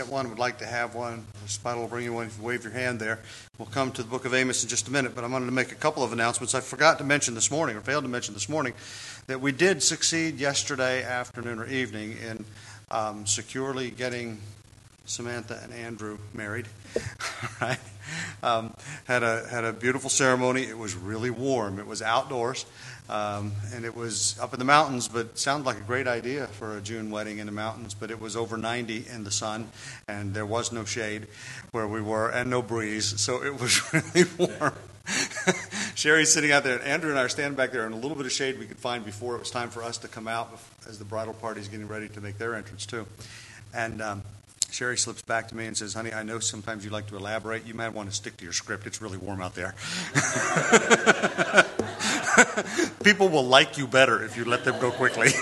One would like to have one. Spot will bring you one if you wave your hand there. We'll come to the book of Amos in just a minute, but I wanted to make a couple of announcements. I forgot to mention this morning, or failed to mention this morning, that we did succeed yesterday afternoon or evening in securely getting Samantha and Andrew married. Right? Had a beautiful ceremony. It was really warm. It was outdoors. And it was up in the mountains, but it sounded like a great idea for a June wedding in the mountains. But it was over 90 in the sun, and there was no shade where we were, and no breeze, so it was really warm. Sherry's sitting out there, and Andrew and I are standing back there in a little bit of shade we could find before it was time for us to come out as the bridal party's getting ready to make their entrance too. And Sherry slips back to me and says, "Honey, I know sometimes you like to elaborate. You might want to stick to your script. It's really warm out there." People will like you better if you let them go quickly.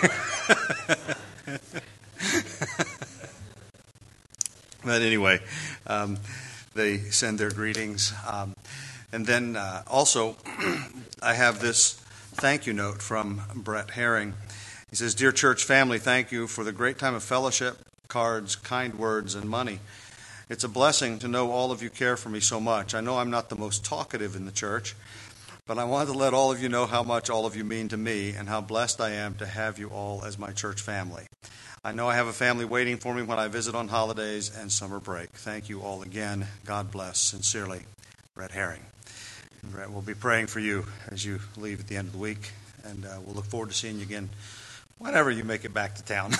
But anyway, they send their greetings. And then also, I have this thank you note from Brett Herring. He says, "Dear church family, thank you for the great time of fellowship, cards, kind words, and money. It's a blessing to know all of you care for me so much. I know I'm not the most talkative in the church, but I wanted to let all of you know how much all of you mean to me and how blessed I am to have you all as my church family. I know I have a family waiting for me when I visit on holidays and summer break. Thank you all again. God bless. Sincerely, Brett Herring." And Brett, we'll be praying for you as you leave at the end of the week, and we'll look forward to seeing you again whenever you make it back to town.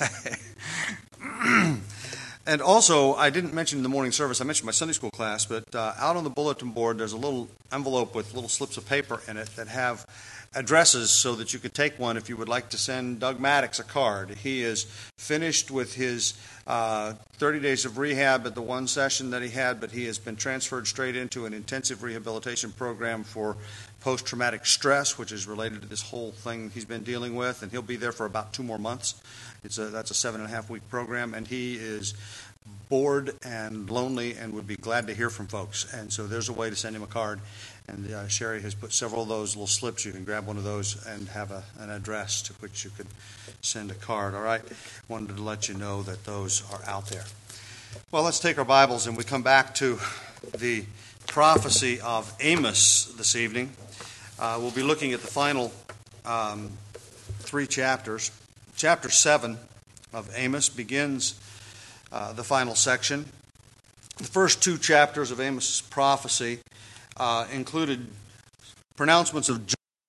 And also, I didn't mention in the morning service, I mentioned my Sunday school class, but out on the bulletin board there's a little envelope with little slips of paper in it that have addresses so that you could take one if you would like to send Doug Maddox a card. He is finished with his 30 days of rehab at the one session that he had, but he has been transferred straight into an intensive rehabilitation program for post-traumatic stress, which is related to this whole thing he's been dealing with, and he'll be there for about 2 more months. That's a 7.5-week program, and he is bored and lonely and would be glad to hear from folks. And so there's a way to send him a card. And Sherry has put several of those little slips. You can grab one of those and have an address to which you could send a card. All right? Wanted to let you know that those are out there. Well, let's take our Bibles and we come back to the prophecy of Amos this evening. We'll be looking at the final 3 chapters. Chapter 7 of Amos begins the final section. The first 2 chapters of Amos' prophecy included pronouncements of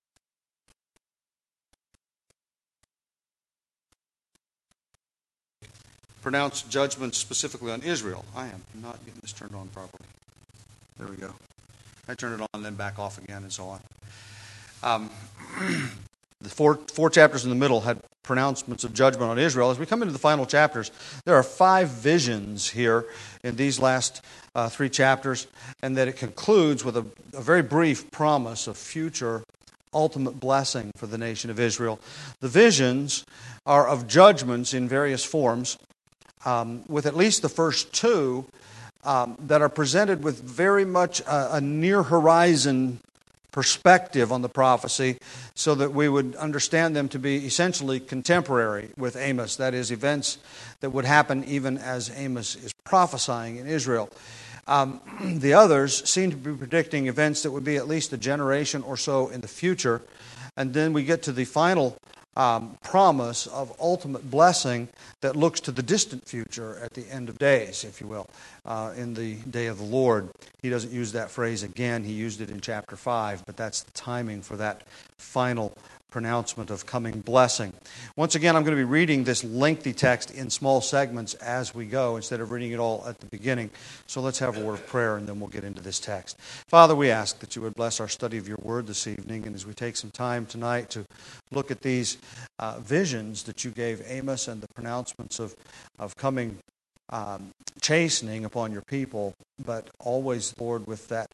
pronounced judgments specifically on Israel. I am not getting this turned on properly. There we go. I turn it on and then back off again and so on. The four chapters in the middle had pronouncements of judgment on Israel. As we come into the final chapters, there are 5 visions here in these last 3 chapters, and that it concludes with a very brief promise of future ultimate blessing for the nation of Israel. The visions are of judgments in various forms, with at least the first 2 that are presented with very much a near-horizon perspective on the prophecy, so that we would understand them to be essentially contemporary with Amos. That is, events that would happen even as Amos is prophesying in Israel. The others seem to be predicting events that would be at least a generation or so in the future. And then we get to the final promise of ultimate blessing that looks to the distant future at the end of days, if you will, in the day of the Lord. He doesn't use that phrase again. He used it in chapter 5, but that's the timing for that final pronouncement of coming blessing. Once again, I'm going to be reading this lengthy text in small segments as we go, instead of reading it all at the beginning. So let's have a word of prayer, and then we'll get into this text. Father, we ask that you would bless our study of your word this evening, and as we take some time tonight to look at these visions that you gave Amos and the pronouncements of coming chastening upon your people, but always, Lord, with that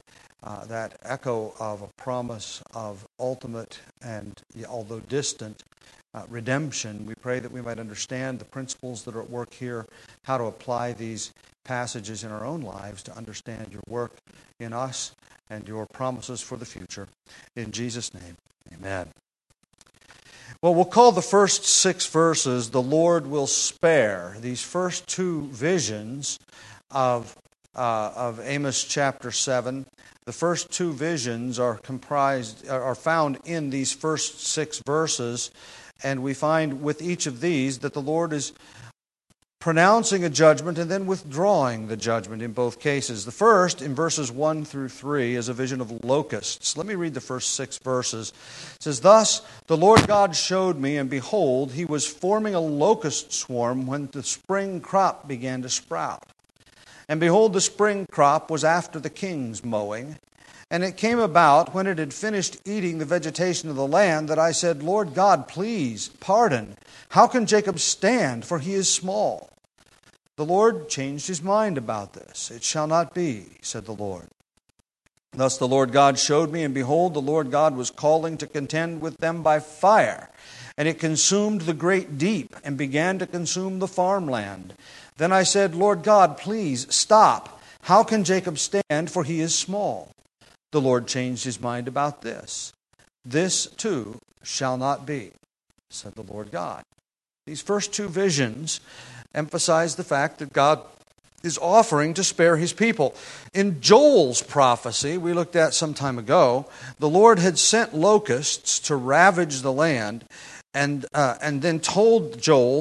echo of a promise of ultimate and, although distant, redemption. We pray that we might understand the principles that are at work here, how to apply these passages in our own lives to understand your work in us and your promises for the future. In Jesus' name, amen. Well, we'll call the first 6 verses, "The Lord will spare." These first 2 visions of Amos chapter 7, the first 2 visions are found in these first 6 verses, and we find with each of these that the Lord is pronouncing a judgment and then withdrawing the judgment in both cases. The first, in verses 1 through 3, is a vision of locusts. Let me read the first 6 verses. It says, "Thus the Lord God showed me, and behold, he was forming a locust swarm when the spring crop began to sprout. And behold, the spring crop was after the king's mowing. And it came about, when it had finished eating the vegetation of the land, that I said, Lord God, please, pardon. How can Jacob stand, for he is small? The Lord changed his mind about this. It shall not be, said the Lord. Thus the Lord God showed me, and behold, the Lord God was calling to contend with them by fire. And it consumed the great deep, and began to consume the farmland. Then I said, Lord God, please, stop. How can Jacob stand, for he is small? The Lord changed his mind about this. This too shall not be, said the Lord God. These first 2 visions emphasize the fact that God is offering to spare his people. In Joel's prophecy, we looked at some time ago, the Lord had sent locusts to ravage the land, and then told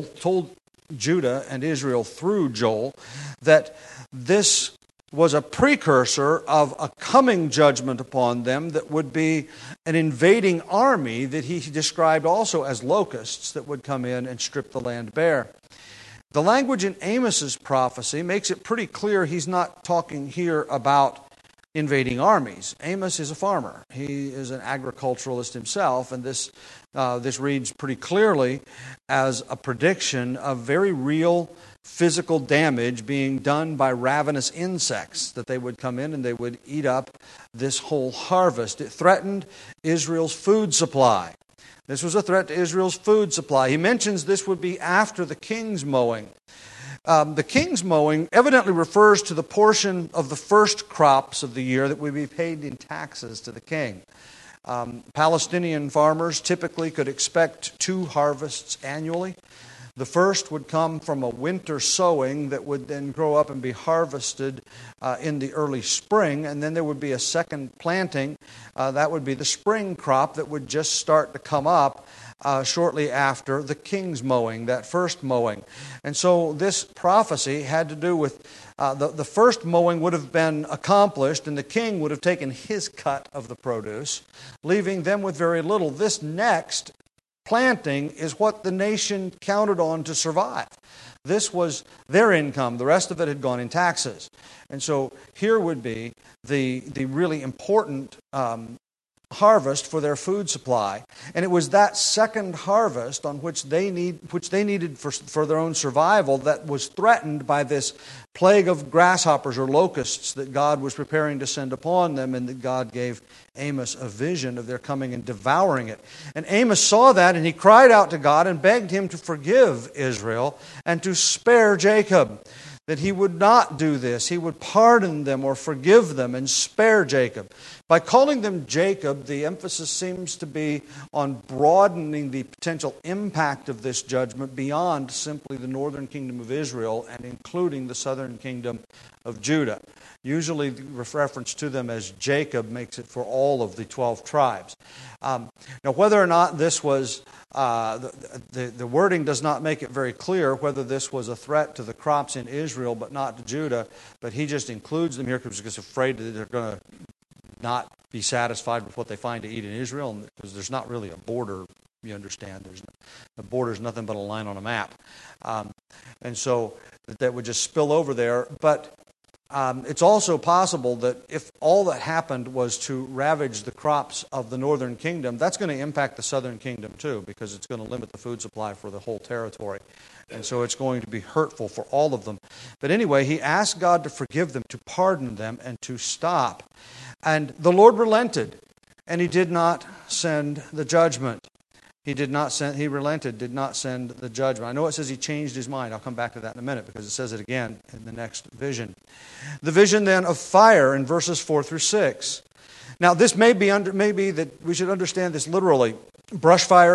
Judah and Israel through Joel that this was a precursor of a coming judgment upon them that would be an invading army that he described also as locusts that would come in and strip the land bare. The language in Amos's prophecy makes it pretty clear he's not talking here about invading armies. Amos is a farmer. He is an agriculturalist himself, and this reads pretty clearly as a prediction of very real physical damage being done by ravenous insects, that they would come in and they would eat up this whole harvest. It threatened Israel's food supply. This was a threat to Israel's food supply. He mentions this would be after the king's mowing. The king's mowing evidently refers to the portion of the first crops of the year that would be paid in taxes to the king. Palestinian farmers typically could expect 2 harvests annually. The first would come from a winter sowing that would then grow up and be harvested in the early spring, and then there would be a second planting. That would be the spring crop that would just start to come up shortly after the king's mowing, that first mowing. And so this prophecy had to do with the first mowing would have been accomplished, and the king would have taken his cut of the produce, leaving them with very little. This next planting is what the nation counted on to survive. This was their income. The rest of it had gone in taxes. And so here would be the really important harvest for their food supply. And it was that second harvest on which they needed for their own survival that was threatened by this plague of grasshoppers or locusts that God was preparing to send upon them, and that God gave Amos a vision of their coming and devouring it. And Amos saw that, and he cried out to God and begged him to forgive Israel and to spare Jacob, that he would not do this. He would pardon them or forgive them and spare Jacob. By calling them Jacob, the emphasis seems to be on broadening the potential impact of this judgment beyond simply the northern kingdom of Israel and including the southern kingdom of Judah. Usually the reference to them as Jacob makes it for all of the 12 tribes. Now, whether or not this was, the wording does not make it very clear whether this was a threat to the crops in Israel but not to Judah, but he just includes them here because he's afraid that they're going to not be satisfied with what they find to eat in Israel, because there's not really a border, you understand. The border is nothing but a line on a map. And so that would just spill over there. But it's also possible that if all that happened was to ravage the crops of the northern kingdom, that's going to impact the southern kingdom too, because it's going to limit the food supply for the whole territory. And so it's going to be hurtful for all of them. But anyway, he asked God to forgive them, to pardon them, and to stop. And the Lord relented, and he did not send the judgment. He relented, did not send the judgment. I know it says he changed his mind. I'll come back to that in a minute because it says it again in the next vision. The vision then of fire in verses 4 through 6. Now this may be that we should understand this literally. Brush fires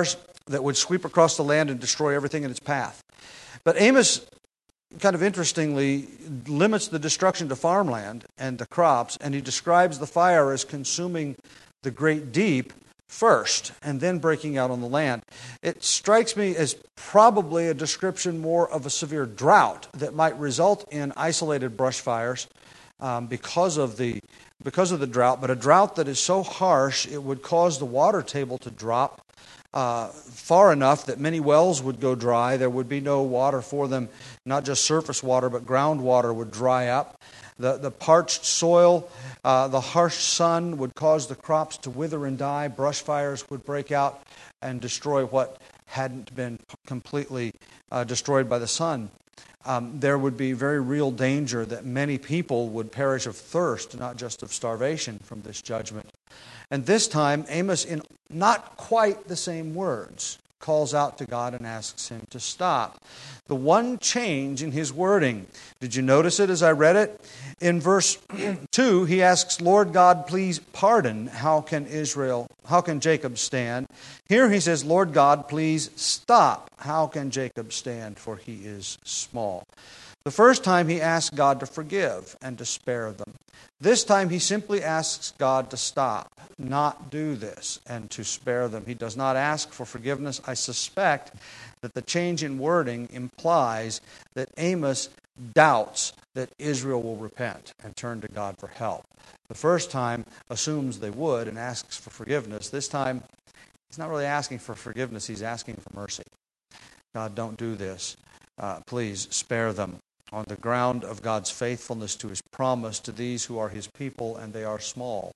that would sweep across the land and destroy everything in its path. But Amos, kind of interestingly, limits the destruction to farmland and the crops, and he describes the fire as consuming the great deep first and then breaking out on the land. It strikes me as probably a description more of a severe drought that might result in isolated brush fires because of the drought, but a drought that is so harsh it would cause the water table to drop far enough that many wells would go dry. There would be no water for them, not just surface water, but groundwater would dry up. The parched soil, the harsh sun would cause the crops to wither and die. Brush fires would break out and destroy what hadn't been completely destroyed by the sun. There would be very real danger that many people would perish of thirst, not just of starvation, from this judgment. And this time, Amos, in not quite the same words, calls out to God and asks him to stop. The one change in his wording, did you notice it as I read it? In verse 2, he asks, Lord God, please pardon. How can Jacob stand? Here he says, Lord God, please stop. How can Jacob stand? For he is small. The first time he asked God to forgive and to spare them. This time he simply asks God to stop, not do this, and to spare them. He does not ask for forgiveness. I suspect that the change in wording implies that Amos doubts that Israel will repent and turn to God for help. The first time assumes they would and asks for forgiveness. This time he's not really asking for forgiveness, he's asking for mercy. God, don't do this. Please spare them. On the ground of God's faithfulness to his promise to these who are his people, and they are small,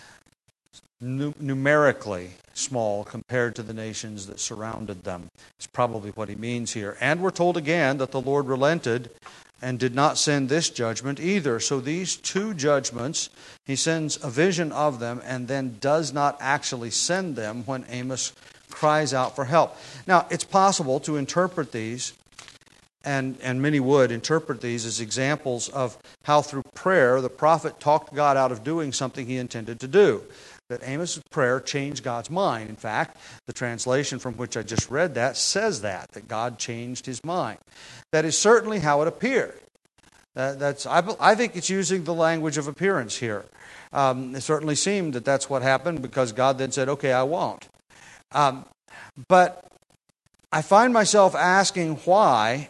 numerically small compared to the nations that surrounded them. It's probably what he means here. And we're told again that the Lord relented and did not send this judgment either. So these two judgments, he sends a vision of them and then does not actually send them when Amos cries out for help. Now, it's possible to interpret these, and many would interpret these as examples of how through prayer the prophet talked God out of doing something he intended to do. That Amos' prayer changed God's mind. In fact, the translation from which I just read that says that God changed his mind. That is certainly how it appeared. I think it's using the language of appearance here. It certainly seemed that that's what happened because God then said, okay, I won't. But I find myself asking why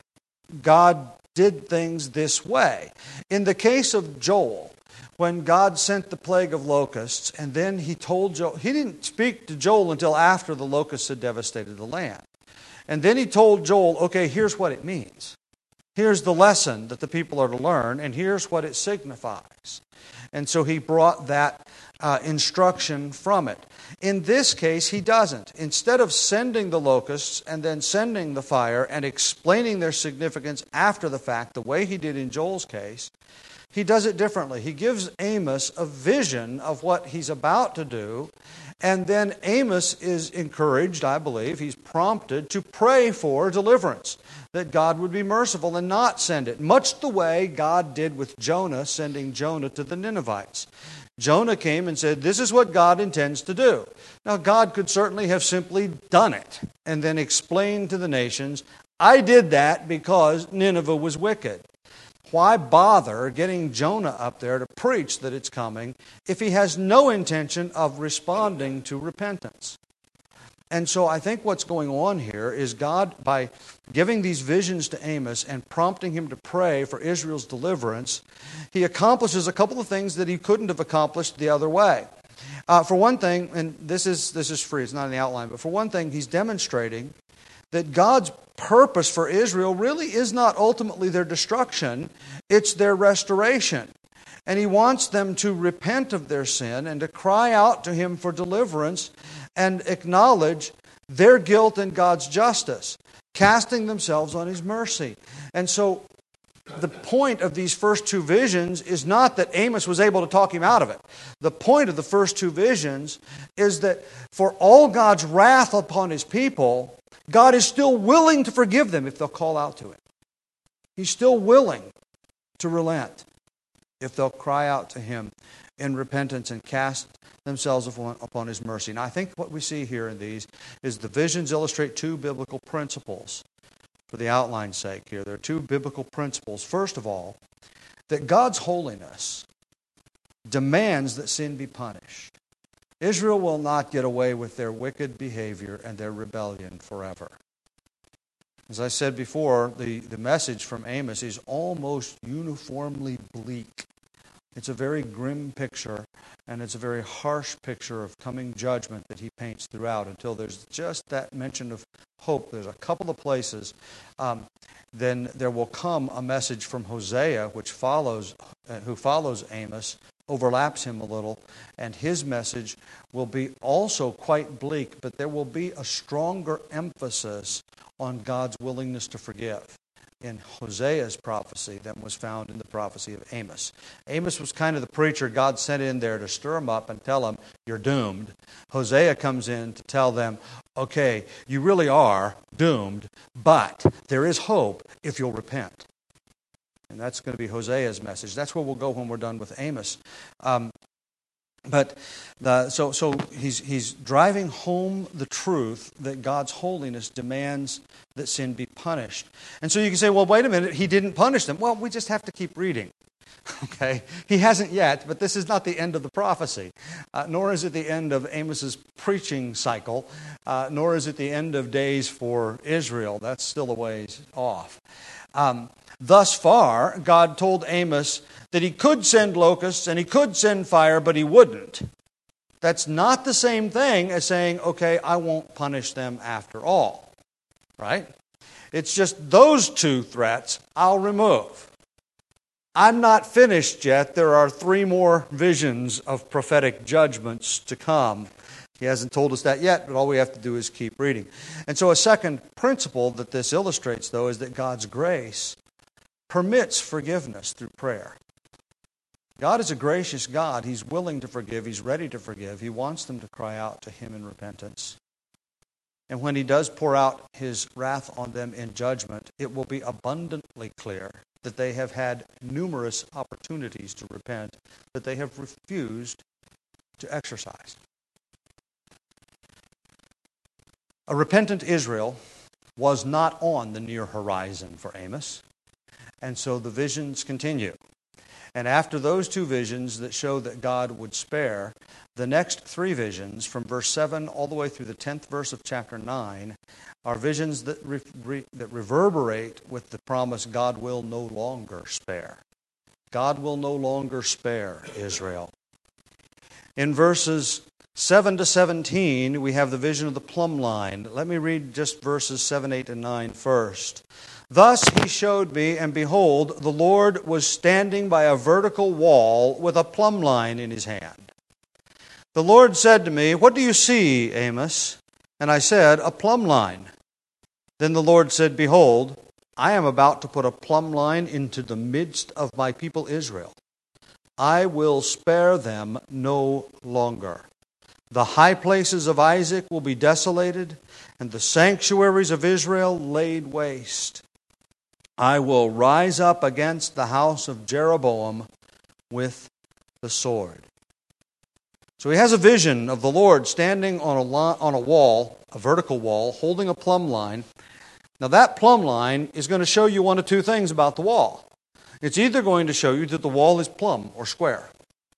God did things this way. In the case of Joel, when God sent the plague of locusts, and then he told Joel, he didn't speak to Joel until after the locusts had devastated the land. And then he told Joel, okay, here's what it means. Here's the lesson that the people are to learn, and here's what it signifies. And so he brought that instruction from it. In this case, he doesn't. Instead of sending the locusts and then sending the fire and explaining their significance after the fact, the way he did in Joel's case, he does it differently. He gives Amos a vision of what he's about to do, and then Amos is encouraged, I believe, he's prompted to pray for deliverance, that God would be merciful and not send it, much the way God did with Jonah, sending Jonah to the Ninevites. Jonah came and said, this is what God intends to do. Now, God could certainly have simply done it and then explained to the nations, I did that because Nineveh was wicked. Why bother getting Jonah up there to preach that it's coming if he has no intention of responding to repentance? And so I think what's going on here is God, by giving these visions to Amos and prompting him to pray for Israel's deliverance, he accomplishes a couple of things that he couldn't have accomplished the other way. For one thing, and this is free, it's not in the outline, but for one thing, he's demonstrating that God's purpose for Israel really is not ultimately their destruction, it's their restoration. And he wants them to repent of their sin and to cry out to him for deliverance and acknowledge their guilt and God's justice, casting themselves on his mercy. And so the point of these first two visions is not that Amos was able to talk him out of it. The point of the first two visions is that for all God's wrath upon his people, God is still willing to forgive them if they'll call out to him. He's still willing to relent if they'll cry out to him in repentance and cast themselves upon his mercy. And I think what we see here in these is the visions illustrate two biblical principles for the outline's sake here. There are two biblical principles. First of all, that God's holiness demands that sin be punished. Israel will not get away with their wicked behavior and their rebellion forever. As I said before, the message from Amos is almost uniformly bleak. It's a very grim picture, and it's a very harsh picture of coming judgment that he paints throughout until there's just that mention of hope. There's a couple of places. Then there will come a message from Hosea, who follows Amos, overlaps him a little, and his message will be also quite bleak, but there will be a stronger emphasis on God's willingness to forgive in Hosea's prophecy than was found in the prophecy of Amos. Amos was kind of the preacher God sent in there to stir him up and tell him, you're doomed. Hosea comes in to tell them, okay, you really are doomed, but there is hope if you'll repent. And that's going to be Hosea's message. That's where we'll go when we're done with Amos. So he's driving home the truth that God's holiness demands that sin be punished. And so you can say, well, wait a minute, he didn't punish them. Well, we just have to keep reading. Okay? He hasn't yet, but this is not the end of the prophecy, nor is it the end of Amos's preaching cycle, nor is it the end of days for Israel. That's still a ways off. Thus far, God told Amos that he could send locusts and he could send fire, but he wouldn't. That's not the same thing as saying, okay, I won't punish them after all. Right? It's just those two threats I'll remove. I'm not finished yet. There are 3 more visions of prophetic judgments to come. He hasn't told us that yet, but all we have to do is keep reading. And so a second principle that this illustrates, though, is that God's grace permits forgiveness through prayer. God is a gracious God. He's willing to forgive. He's ready to forgive. He wants them to cry out to him in repentance. And when he does pour out his wrath on them in judgment, it will be abundantly clear that they have had numerous opportunities to repent that they have refused to exercise. A repentant Israel was not on the near horizon for Amos, and so the visions continue. And after those 2 visions that show that God would spare, the next 3 visions from verse 7 all the way through the 10th verse of chapter 9 are visions that reverberate with the promise God will no longer spare. God will no longer spare Israel. In verses 7 to 17, we have the vision of the plumb line. Let me read just verses 7, 8, and 9 first. Thus he showed me, and behold, the Lord was standing by a vertical wall with a plumb line in his hand. The Lord said to me, "What do you see, Amos?" And I said, "A plumb line." Then the Lord said, "Behold, I am about to put a plumb line into the midst of my people Israel. I will spare them no longer. The high places of Isaac will be desolated, and the sanctuaries of Israel laid waste. I will rise up against the house of Jeroboam with the sword." So he has a vision of the Lord standing on a wall, a vertical wall, holding a plumb line. Now that plumb line is going to show you one of 2 things about the wall. It's either going to show you that the wall is plumb or square,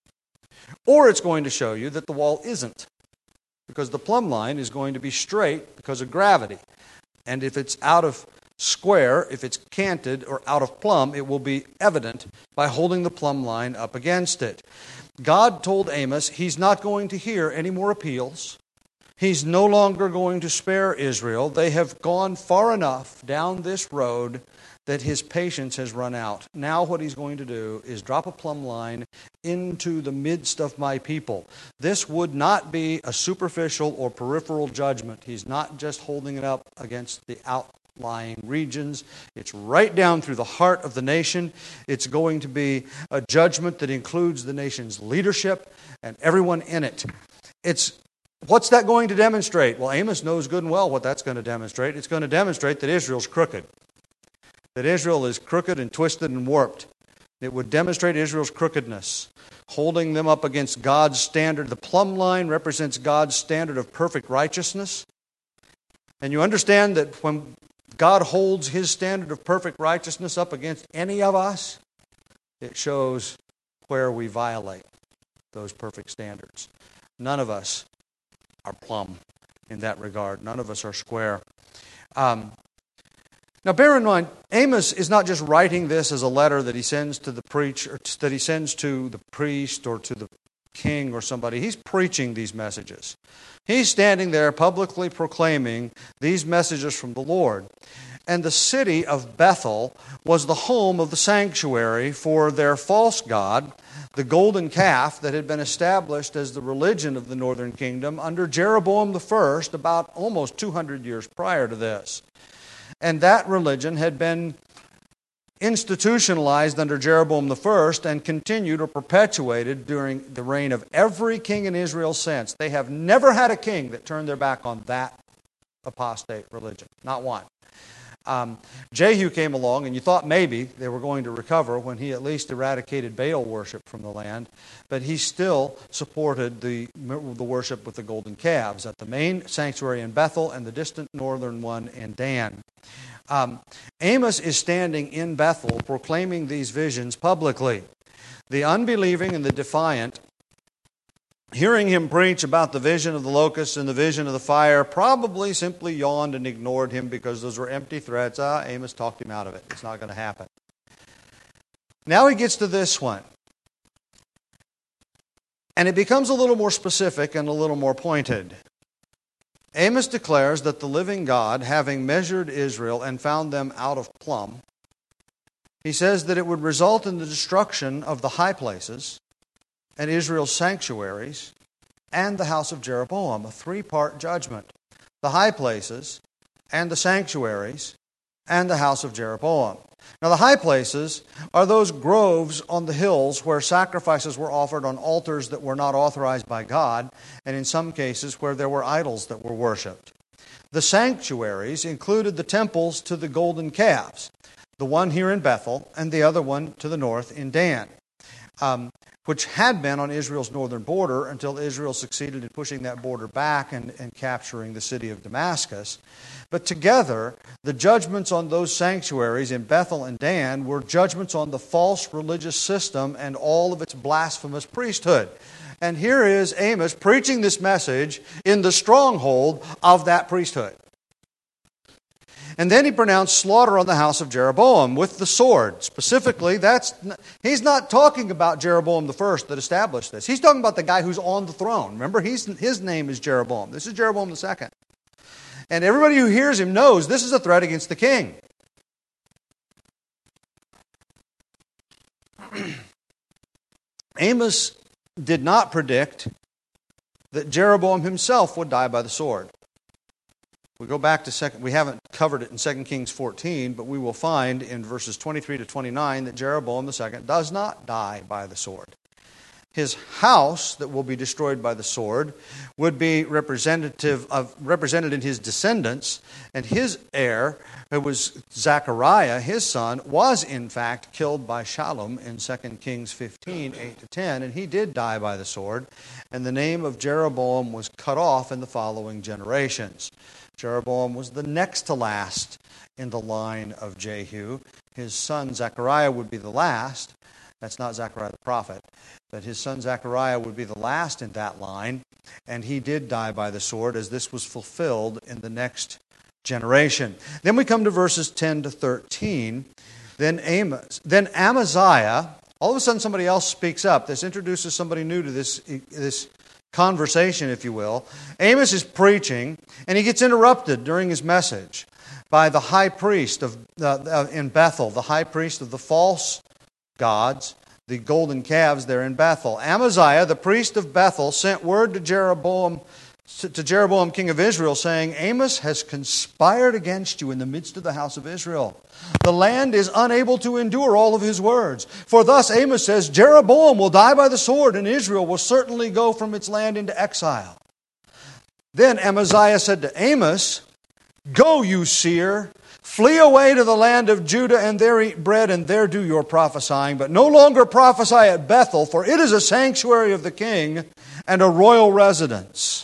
or it's going to show you that the wall isn't, because the plumb line is going to be straight because of gravity. And if it's out of square, if it's canted or out of plumb, it will be evident by holding the plumb line up against it. God told Amos he's not going to hear any more appeals. He's no longer going to spare Israel. They have gone far enough down this road that his patience has run out. Now what he's going to do is drop a plumb line into the midst of my people. This would not be a superficial or peripheral judgment. He's not just holding it up against the outlying regions. It's right down through the heart of the nation. It's going to be a judgment that includes the nation's leadership and everyone in it. What's that going to demonstrate? Well, Amos knows good and well what that's going to demonstrate. It's going to demonstrate that Israel's crooked. That Israel is crooked and twisted and warped. It would demonstrate Israel's crookedness, holding them up against God's standard. The plumb line represents God's standard of perfect righteousness. And you understand that when God holds His standard of perfect righteousness up against any of us, it shows where we violate those perfect standards. None of us are plumb in that regard. None of us are square. Now, bear in mind, Amos is not just writing this as a letter that he sends to the preacher, that he sends to the priest or to the king or somebody. He's preaching these messages. He's standing there publicly proclaiming these messages from the Lord. And the city of Bethel was the home of the sanctuary for their false god, the golden calf that had been established as the religion of the northern kingdom under Jeroboam I, about almost 200 years prior to this. And that religion had been institutionalized under Jeroboam I and continued or perpetuated during the reign of every king in Israel since. They have never had a king that turned their back on that apostate religion. Not one. Jehu came along, and you thought maybe they were going to recover when he at least eradicated Baal worship from the land, but he still supported the worship with the golden calves at the main sanctuary in Bethel and the distant northern one in Dan. Amos is standing in Bethel proclaiming these visions publicly. The unbelieving and the defiant, hearing him preach about the vision of the locusts and the vision of the fire, probably simply yawned and ignored him because those were empty threats. Amos talked him out of it. It's not going to happen. Now he gets to this one. And it becomes a little more specific and a little more pointed. Amos declares that the living God, having measured Israel and found them out of plumb, he says that it would result in the destruction of the high places and Israel's sanctuaries and the house of Jeroboam, a three-part judgment. The high places and the sanctuaries and the house of Jeroboam. Now the high places are those groves on the hills where sacrifices were offered on altars that were not authorized by God, and in some cases where there were idols that were worshipped. The sanctuaries included the temples to the golden calves, the one here in Bethel and the other one to the north in Dan, which had been on Israel's northern border until Israel succeeded in pushing that border back and capturing the city of Damascus. But together, the judgments on those sanctuaries in Bethel and Dan were judgments on the false religious system and all of its blasphemous priesthood. And here is Amos preaching this message in the stronghold of that priesthood. And then he pronounced slaughter on the house of Jeroboam with the sword. Specifically, he's not talking about Jeroboam the first that established this. He's talking about the guy who's on the throne. Remember, his name is Jeroboam. This is Jeroboam the second. And everybody who hears him knows this is a threat against the king. Amos did not predict that Jeroboam himself would die by the sword. We go back to we haven't covered it in 2 Kings 14, but we will find in verses 23 to 29 that Jeroboam II does not die by the sword. His house that will be destroyed by the sword would be represented in his descendants, and his heir, who was Zechariah, his son, was in fact killed by Shallum in 2 Kings 15, 8-10, and he did die by the sword, and the name of Jeroboam was cut off in the following generations. Jeroboam was the next to last in the line of Jehu. His son Zechariah would be the last. That's not Zechariah the prophet. But his son Zechariah would be the last in that line. And he did die by the sword as this was fulfilled in the next generation. Then we come to verses 10 to 13. Then Amaziah, all of a sudden somebody else speaks up. This introduces somebody new to this conversation, if you will. Amos is preaching, and he gets interrupted during his message by the high priest in Bethel, the high priest of the false gods, the golden calves there in Bethel. Amaziah, the priest of Bethel, sent word to Jeroboam, king of Israel, saying, Amos has conspired against you in the midst of the house of Israel. The land is unable to endure all of his words. For thus Amos says, Jeroboam will die by the sword, and Israel will certainly go from its land into exile. Then Amaziah said to Amos, Go, you seer, Flee away to the land of Judah, and there eat bread, and there do your prophesying. But no longer prophesy at Bethel, for it is a sanctuary of the king and a royal residence.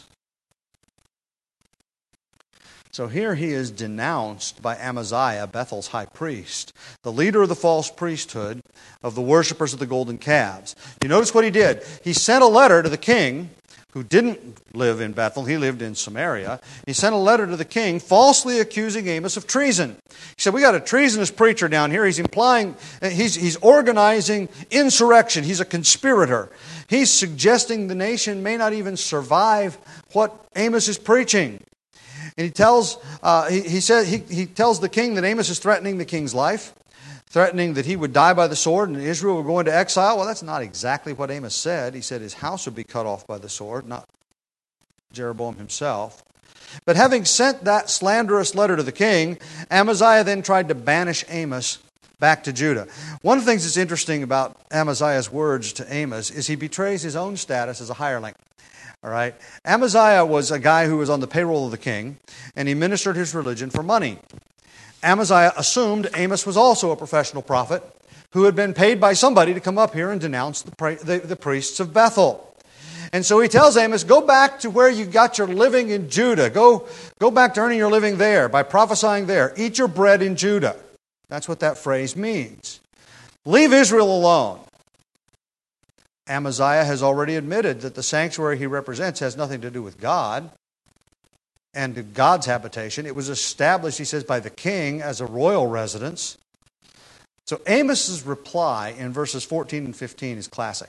So here he is denounced by Amaziah, Bethel's high priest, the leader of the false priesthood of the worshipers of the golden calves. You notice what he did. He sent a letter to the king, who didn't live in Bethel. He lived in Samaria. He sent a letter to the king falsely accusing Amos of treason. He said, we got a treasonous preacher down here. He's implying, he's organizing insurrection. He's a conspirator. He's suggesting the nation may not even survive what Amos is preaching. And he tells the king that Amos is threatening the king's life, threatening that he would die by the sword and Israel would go into exile. Well, that's not exactly what Amos said. He said his house would be cut off by the sword, not Jeroboam himself. But having sent that slanderous letter to the king, Amaziah then tried to banish Amos back to Judah. One of the things that's interesting about Amaziah's words to Amos is he betrays his own status as a hireling. All right. Amaziah was a guy who was on the payroll of the king, and he ministered his religion for money. Amaziah assumed Amos was also a professional prophet who had been paid by somebody to come up here and denounce the priests of Bethel. And so he tells Amos, go back to where you got your living in Judah. Go back to earning your living there by prophesying there. Eat your bread in Judah. That's what that phrase means. Leave Israel alone. Amaziah has already admitted that the sanctuary he represents has nothing to do with God and God's habitation. It was established, he says, by the king as a royal residence. So Amos's reply in verses 14 and 15 is classic.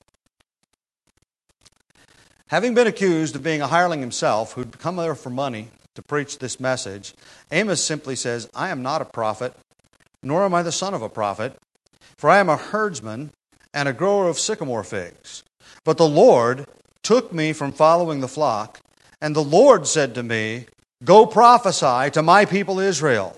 Having been accused of being a hireling himself, who'd come there for money to preach this message, Amos simply says, I am not a prophet, nor am I the son of a prophet, for I am a herdsman and a grower of sycamore figs. But the Lord took me from following the flock, and the Lord said to me, go prophesy to my people Israel.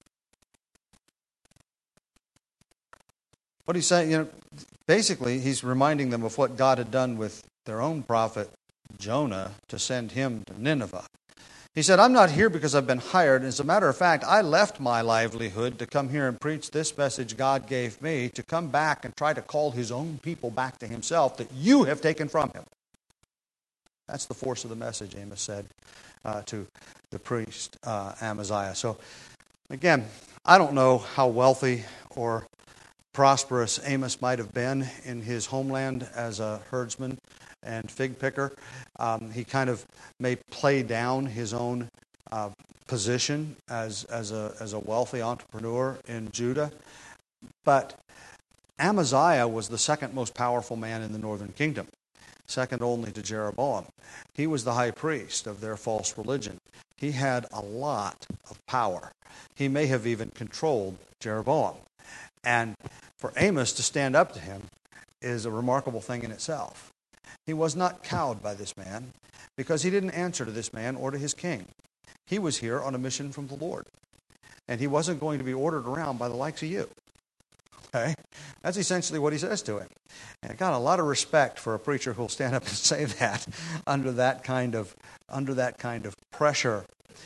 What he's saying, basically he's reminding them of what God had done with their own prophet Jonah to send him to Nineveh. He said, I'm not here because I've been hired. As a matter of fact, I left my livelihood to come here and preach this message God gave me, to come back and try to call his own people back to himself that you have taken from him. That's the force of the message, Amos said to the priest Amaziah. So, again, I don't know how wealthy or prosperous Amos might have been in his homeland as a herdsman and fig picker. He kind of may play down his own position as a wealthy entrepreneur in Judah. But Amaziah was the second most powerful man in the northern kingdom, second only to Jeroboam. He was the high priest of their false religion. He had a lot of power. He may have even controlled Jeroboam. And for Amos to stand up to him is a remarkable thing in itself. He was not cowed by this man because he didn't answer to this man or to his king. He was here on a mission from the Lord. And he wasn't going to be ordered around by the likes of you. Okay? That's essentially what he says to him. And I got a lot of respect for a preacher who will stand up and say that under that kind of pressure.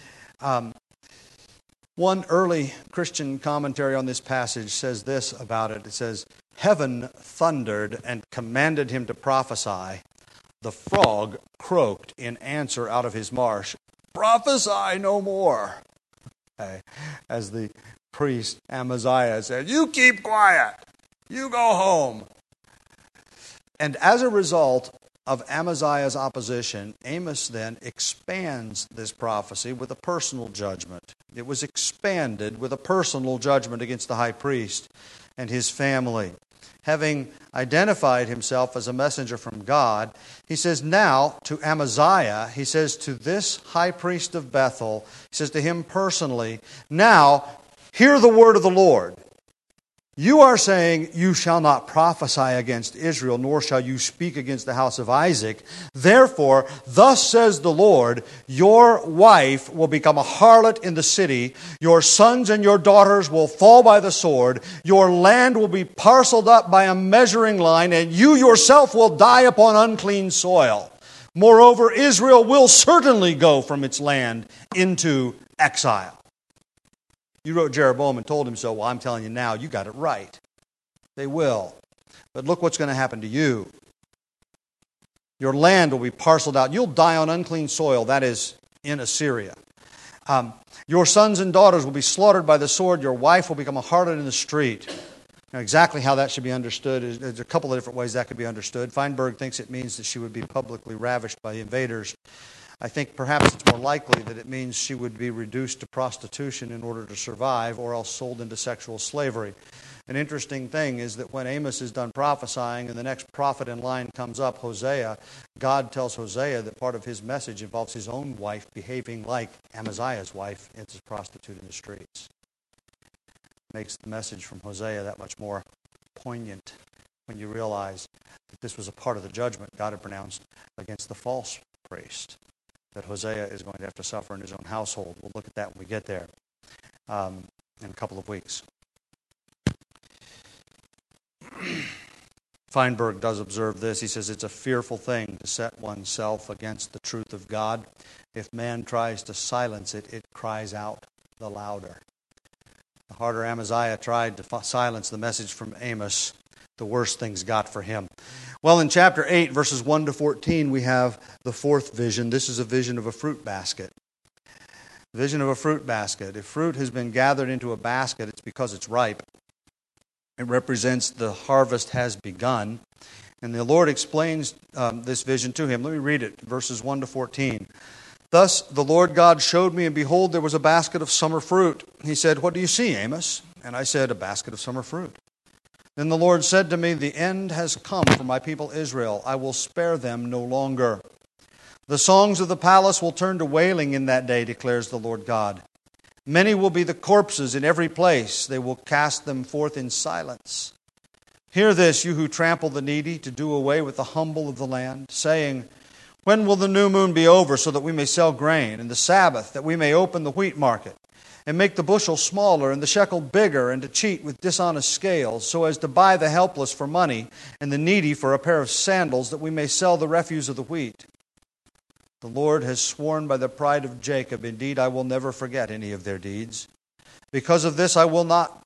One early Christian commentary on this passage says this about it. It says, heaven thundered and commanded him to prophesy. The frog croaked in answer out of his marsh, prophesy no more. Okay. As the priest Amaziah said, you keep quiet. You go home. And as a result of Amaziah's opposition, Amos then expands this prophecy with a personal judgment. It was expanded with a personal judgment against the high priest and his family. Having identified himself as a messenger from God, he says now to Amaziah, he says to this high priest of Bethel, he says to him personally, now hear the word of the Lord. You are saying, you shall not prophesy against Israel, nor shall you speak against the house of Isaac. Therefore, thus says the Lord, your wife will become a harlot in the city. Your sons and your daughters will fall by the sword. Your land will be parceled up by a measuring line, and you yourself will die upon unclean soil. Moreover, Israel will certainly go from its land into exile. You wrote Jeroboam and told him so. Well, I'm telling you now, you got it right. They will. But look what's going to happen to you. Your land will be parceled out. You'll die on unclean soil, that is, in Assyria. Your sons and daughters will be slaughtered by the sword. Your wife will become a harlot in the street. Now, exactly how that should be understood, there's a couple of different ways that could be understood. Feinberg thinks it means that she would be publicly ravished by invaders. I think perhaps it's more likely that it means she would be reduced to prostitution in order to survive, or else sold into sexual slavery. An interesting thing is that when Amos is done prophesying and the next prophet in line comes up, Hosea, God tells Hosea that part of his message involves his own wife behaving like Amaziah's wife as a prostitute in the streets. Makes the message from Hosea that much more poignant when you realize that this was a part of the judgment God had pronounced against the false priest that Hosea is going to have to suffer in his own household. We'll look at that when we get there in a couple of weeks. Feinberg does observe this. He says it's a fearful thing to set oneself against the truth of God. If man tries to silence it, it cries out the louder. The harder Amaziah tried to silence the message from Amos, the worse things got for him. Well, in chapter 8, verses 1 to 14, we have the fourth vision. This is a vision of a fruit basket. Vision of a fruit basket. If fruit has been gathered into a basket, it's because it's ripe. It represents the harvest has begun. And the Lord explains this vision to him. Let me read it, verses 1 to 14. Thus the Lord God showed me, and behold, there was a basket of summer fruit. He said, "What do you see, Amos?" And I said, "A basket of summer fruit." Then the Lord said to me, "The end has come for my people Israel. I will spare them no longer. The songs of the palace will turn to wailing in that day, declares the Lord God. Many will be the corpses in every place. They will cast them forth in silence. Hear this, you who trample the needy, to do away with the humble of the land, saying, when will the new moon be over so that we may sell grain, and the Sabbath that we may open the wheat market, and make the bushel smaller and the shekel bigger, and to cheat with dishonest scales, so as to buy the helpless for money and the needy for a pair of sandals, that we may sell the refuse of the wheat? The Lord has sworn by the pride of Jacob, indeed I will never forget any of their deeds. Because of this will not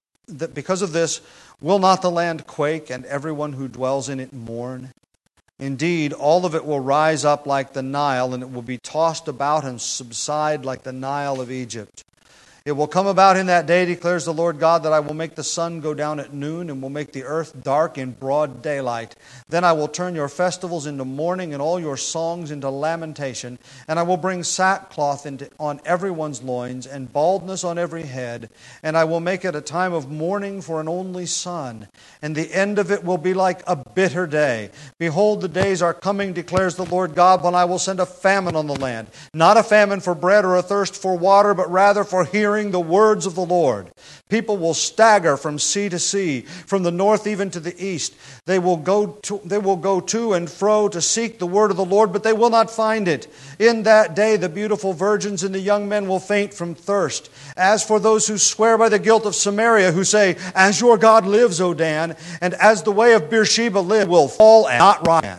the land quake, and everyone who dwells in it mourn? Indeed, all of it will rise up like the Nile, and it will be tossed about and subside like the Nile of Egypt. It will come about in that day, declares the Lord God, that I will make the sun go down at noon, and will make the earth dark in broad daylight. Then I will turn your festivals into mourning, and all your songs into lamentation. And I will bring sackcloth on everyone's loins, and baldness on every head. And I will make it a time of mourning for an only son. And the end of it will be like a bitter day. Behold, the days are coming, declares the Lord God, when I will send a famine on the land. Not a famine for bread or a thirst for water, but rather for hearing the words of the Lord. People will stagger from sea to sea, from the north even to the east. They will go to and fro to seek the word of the Lord, but they will not find it. In that day the beautiful virgins and the young men will faint from thirst. As for those who swear by the guilt of Samaria, who say, as your God lives, O Dan, and as the way of Beersheba lives, will fall and not rise.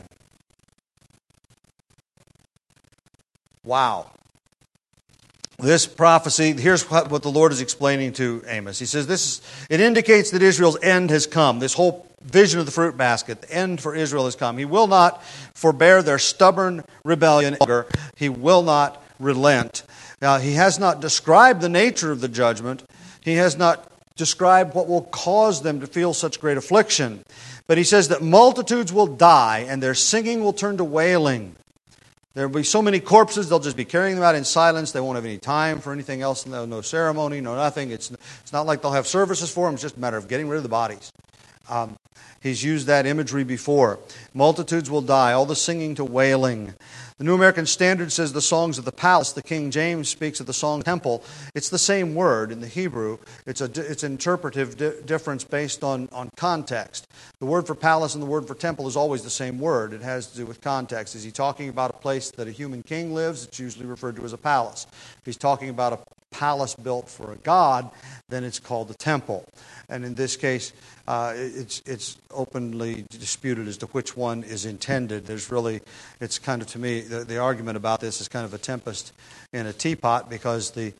Wow. This prophecy, here's what the Lord is explaining to Amos. He says it indicates that Israel's end has come. This whole vision of the fruit basket, the end for Israel has come. He will not forbear their stubborn rebellion longer. He will not relent. Now, he has not described the nature of the judgment. He has not described what will cause them to feel such great affliction. But he says that multitudes will die, and their singing will turn to wailing. There will be so many corpses, they'll just be carrying them out in silence. They won't have any time for anything else. No ceremony, no nothing. It's not like they'll have services for them. It's just a matter of getting rid of the bodies. He's used that imagery before. Multitudes will die, all the singing to wailing. The New American Standard says the songs of the palace. The King James speaks of the song temple. It's the same word in the Hebrew. It's an interpretive difference based on context. The word for palace and the word for temple is always the same word. It has to do with context. Is he talking about a place that a human king lives? It's usually referred to as a palace. If he's talking about a palace built for a god, then it's called the temple. And in this case, it's openly disputed as to which one is intended. It's kind of, to me, the argument about this is kind of a tempest in a teapot, because the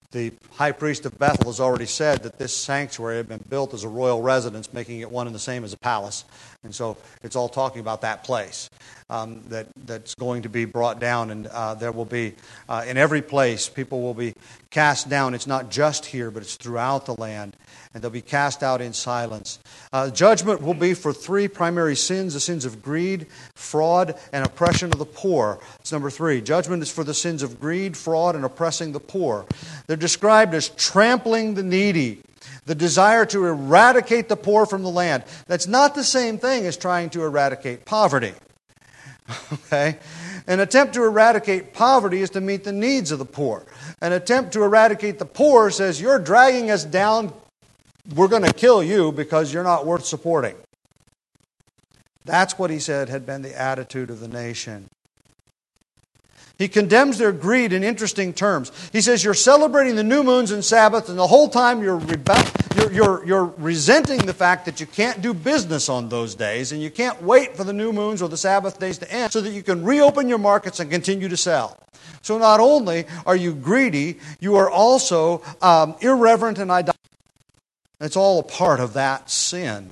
The high priest of Bethel has already said that this sanctuary had been built as a royal residence, making it one and the same as a palace. And so it's all talking about that place that's going to be brought down. And there will be, in every place, people will be cast down. It's not just here, but it's throughout the land. And they'll be cast out in silence. Judgment will be for three primary sins: the sins of greed, fraud, and oppression of the poor. It's number 3. Judgment is for the sins of greed, fraud, and oppressing the poor. They're described as trampling the needy, the desire to eradicate the poor from the land. That's not the same thing as trying to eradicate poverty. Okay? An attempt to eradicate poverty is to meet the needs of the poor. An attempt to eradicate the poor says, you're dragging us down, we're going to kill you because you're not worth supporting. That's what he said had been the attitude of the nation. He condemns their greed in interesting terms. He says, you're celebrating the new moons and Sabbath, and the whole time you're resenting the fact that you can't do business on those days, and you can't wait for the new moons or the Sabbath days to end so that you can reopen your markets and continue to sell. So not only are you greedy, you are also irreverent and idolatrous. It's all a part of that sin.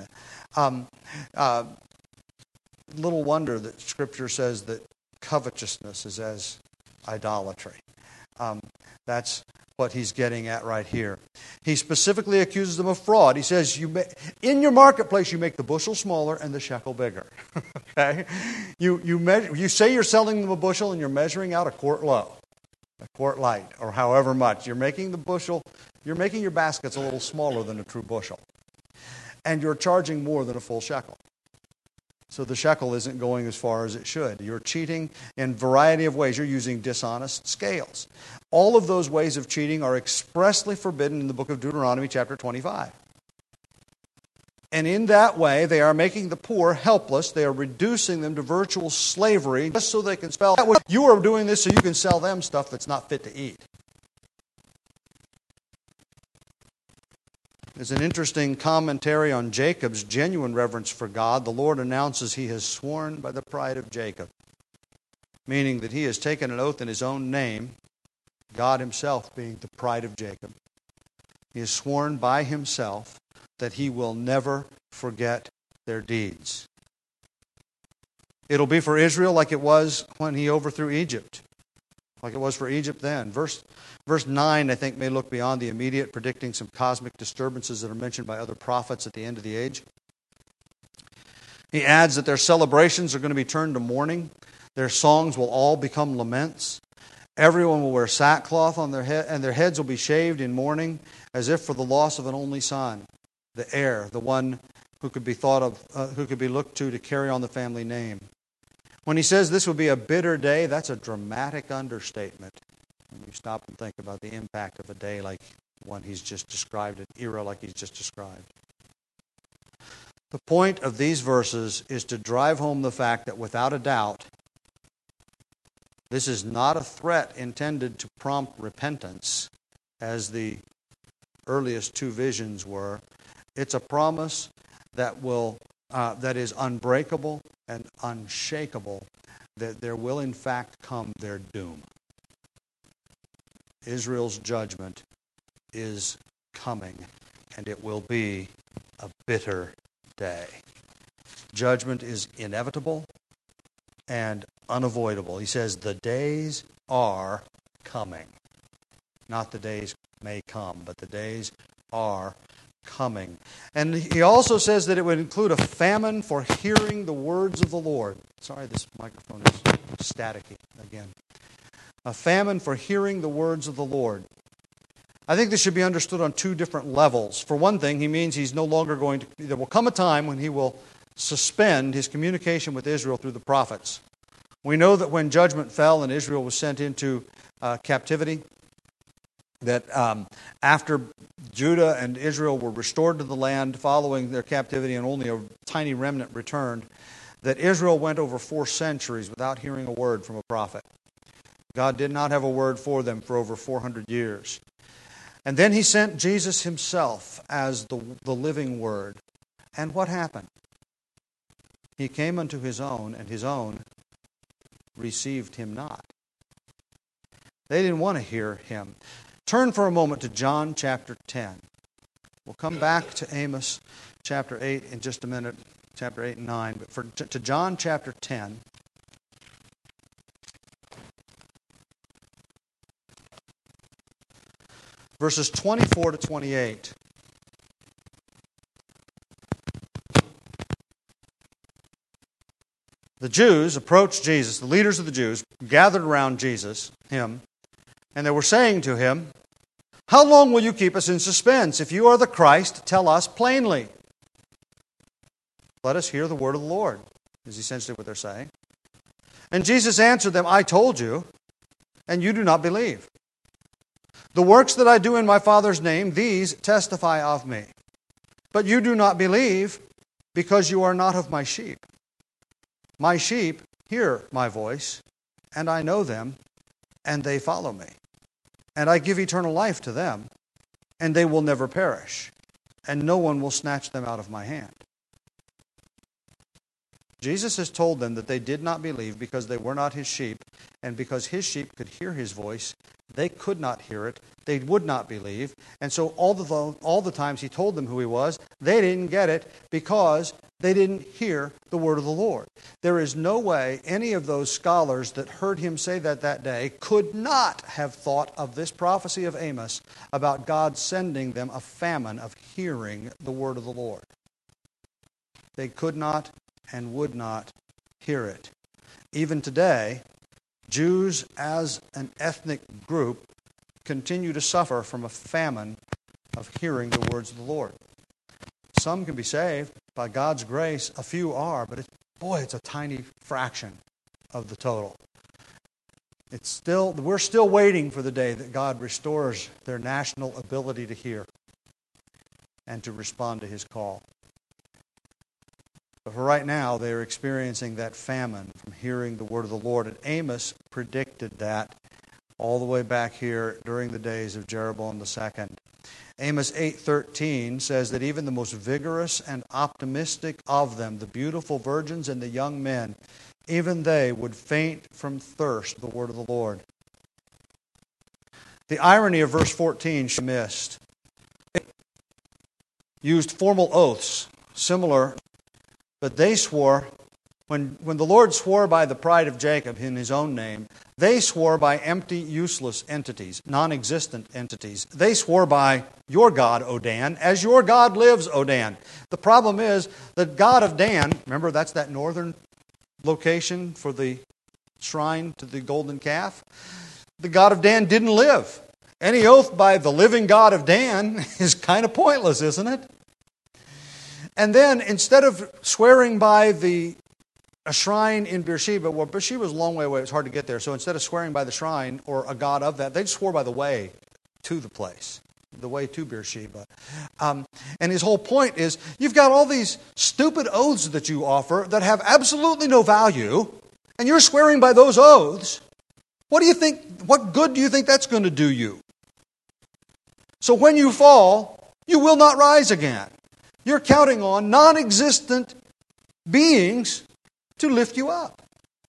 Little wonder that Scripture says that covetousness is as idolatry. That's what he's getting at right here. He specifically accuses them of fraud. He says, in your marketplace, you make the bushel smaller and the shekel bigger. Okay? You say you're selling them a bushel and you're measuring out a quart low, a quart light, or however much. You're making your baskets a little smaller than a true bushel. And you're charging more than a full shekel. So the shekel isn't going as far as it should. You're cheating in a variety of ways. You're using dishonest scales. All of those ways of cheating are expressly forbidden in the book of Deuteronomy chapter 25. And in that way, they are making the poor helpless. They are reducing them to virtual slavery just so they can sell. You are doing this so you can sell them stuff that's not fit to eat. There's an interesting commentary on Jacob's genuine reverence for God. The Lord announces he has sworn by the pride of Jacob, meaning that he has taken an oath in his own name, God himself being the pride of Jacob. He has sworn by himself that he will never forget their deeds. It'll be for Israel like it was when he overthrew Egypt, like it was for Egypt then. Verse 9, I think, may look beyond the immediate, predicting some cosmic disturbances that are mentioned by other prophets at the end of the age. He adds that their celebrations are going to be turned to mourning. Their songs will all become laments. Everyone will wear sackcloth on their head, and their heads will be shaved in mourning, as if for the loss of an only son, the heir, the one who could be thought of, who could be looked to carry on the family name. When he says this will be a bitter day, that's a dramatic understatement. When you stop and think about the impact of a day like one he's just described, an era like he's just described. The point of these verses is to drive home the fact that without a doubt, this is not a threat intended to prompt repentance, as the earliest two visions were. It's a promise that is unbreakable and unshakable, that there will in fact come their doom. Israel's judgment is coming, and it will be a bitter day. Judgment is inevitable and unavoidable. He says the days are coming. Not the days may come, but the days are coming. And he also says that it would include a famine for hearing the words of the Lord. Sorry, this microphone is staticky again. A famine for hearing the words of the Lord. I think this should be understood on two different levels. For one thing, he means he's no longer going to... There will come a time when he will suspend his communication with Israel through the prophets. We know that when judgment fell and Israel was sent into captivity, that after Judah and Israel were restored to the land following their captivity and only a tiny remnant returned, that Israel went over 4 centuries without hearing a word from a prophet. God did not have a word for them for over 400 years. And then he sent Jesus himself as the living word. And what happened? He came unto his own, and his own received him not. They didn't want to hear him. Turn for a moment to John chapter 10. We'll come back to Amos chapter 8 in just a minute, chapter 8 and 9. But to John chapter 10, verses 24 to 28. The Jews approached Jesus, the leaders of the Jews gathered around him, and they were saying to him, "How long will you keep us in suspense? If you are the Christ, tell us plainly. Let us hear the word of the Lord," is essentially what they're saying. And Jesus answered them, "I told you, and you do not believe. The works that I do in my Father's name, these testify of me. But you do not believe, because you are not of my sheep. My sheep hear my voice, and I know them, and they follow me. And I give eternal life to them, and they will never perish, and no one will snatch them out of my hand." Jesus has told them that they did not believe because they were not his sheep, and because his sheep could hear his voice, they could not hear it, they would not believe, and so all the times he told them who he was, they didn't get it because they didn't hear the word of the Lord. There is no way any of those scholars that heard him say that day could not have thought of this prophecy of Amos about God sending them a famine of hearing the word of the Lord. They could not and would not hear it. Even today, Jews as an ethnic group continue to suffer from a famine of hearing the words of the Lord. Some can be saved by God's grace. A few are, but it's a tiny fraction of the total. We're still waiting for the day that God restores their national ability to hear and to respond to his call. But for right now, they are experiencing that famine from hearing the word of the Lord. And Amos predicted that all the way back here during the days of Jeroboam II. Amos 8:13 says that even the most vigorous and optimistic of them, the beautiful virgins and the young men, even they would faint from thirst the word of the Lord. The irony of verse 14 she missed. It used formal oaths, similar. But they swore, when the Lord swore by the pride of Jacob in his own name, they swore by empty, useless entities, non-existent entities. They swore by your God, O Dan, as your God lives, O Dan. The problem is, the God of Dan, remember that's that northern location for the shrine to the golden calf? The God of Dan didn't live. Any oath by the living God of Dan is kind of pointless, isn't it? And then, instead of swearing by a shrine in Beersheba, well, Beersheba was a long way away, it was hard to get there, so instead of swearing by the shrine or a god of that, they just swore by the way to the place, the way to Beersheba. And his whole point is, you've got all these stupid oaths that you offer that have absolutely no value, and you're swearing by those oaths. What good do you think that's going to do you? So when you fall, you will not rise again. You're counting on non-existent beings to lift you up.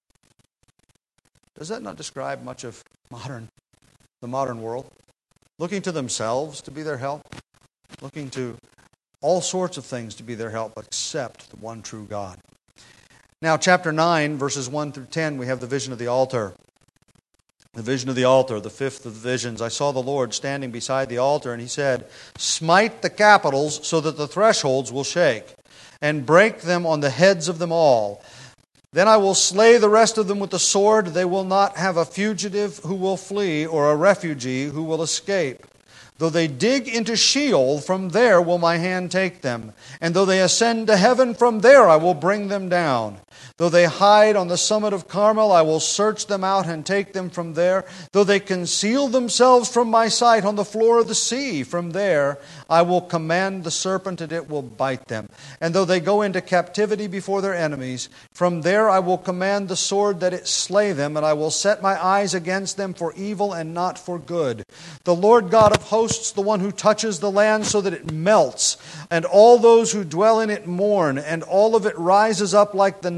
Does that not describe much of the modern world? Looking to themselves to be their help, looking to all sorts of things to be their help except the one true God. Now, chapter 9, verses 1 through 10, we have the vision of the altar. The vision of the altar, the fifth of the visions. I saw the Lord standing beside the altar, and he said, "Smite the capitals so that the thresholds will shake, and break them on the heads of them all. Then I will slay the rest of them with the sword. They will not have a fugitive who will flee, or a refugee who will escape. Though they dig into Sheol, from there will my hand take them. And though they ascend to heaven, from there I will bring them down. Though they hide on the summit of Carmel, I will search them out and take them from there. Though they conceal themselves from my sight on the floor of the sea, from there I will command the serpent and it will bite them. And though they go into captivity before their enemies, from there I will command the sword that it slay them, and I will set my eyes against them for evil and not for good. The Lord God of hosts, the one who touches the land so that it melts, and all those who dwell in it mourn, and all of it rises up like the night